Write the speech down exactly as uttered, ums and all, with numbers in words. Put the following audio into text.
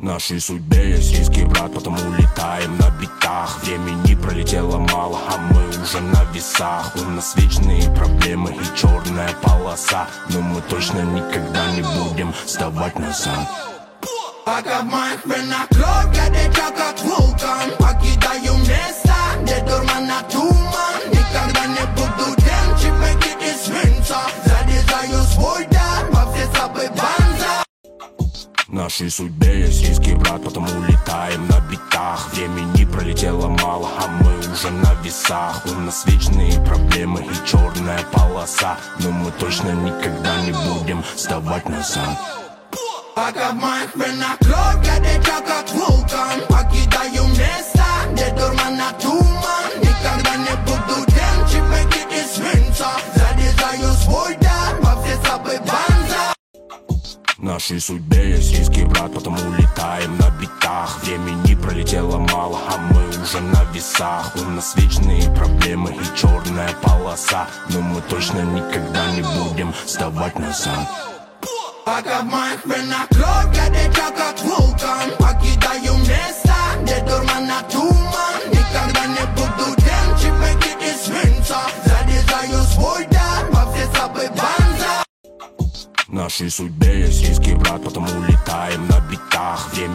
Нашей судьбе есть риски, брат, потому летаем на битах. Времени пролетело мало, а мы уже на весах. У нас вечные проблемы и черная полоса, но мы точно никогда не будем сдавать назад. Пока в моих венах кровь горяча, как вулкан. Покидаю место, где дурман туман. Никогда не буду тем, чьи беги из свинца. Зарезаю свой дар во все слабые банза. Нашей судьбе есть риски, брат, потому летаем на битах. Времени пролетело мало, а мы уже на весах. У нас вечные проблемы и черная полоса, но мы точно никогда не будем сдавать назад. Пока в моих венах кровь горяча, как вулкан. Покидаю место, где дурман туман. Никогда не буду тем, чьи беги из свинца. Зарезаю свой дар во все слабые банза. Нашей судьбе есть риски, брат, потому летаем на битах. Времени пролетело мало, а мы уже на весах. У нас вечные проблемы и черная полоса, но мы точно никогда не будем сдавать назад. Пока в моих венах кровь горяча, как вулкан. Покидаю место, где дурман туман. Никогда не буду тем, чьи беги из свинца. Зарезаю свой дар во все слабые банза. Нашей судьбе есть риски, брат, потому летаем на битах. Время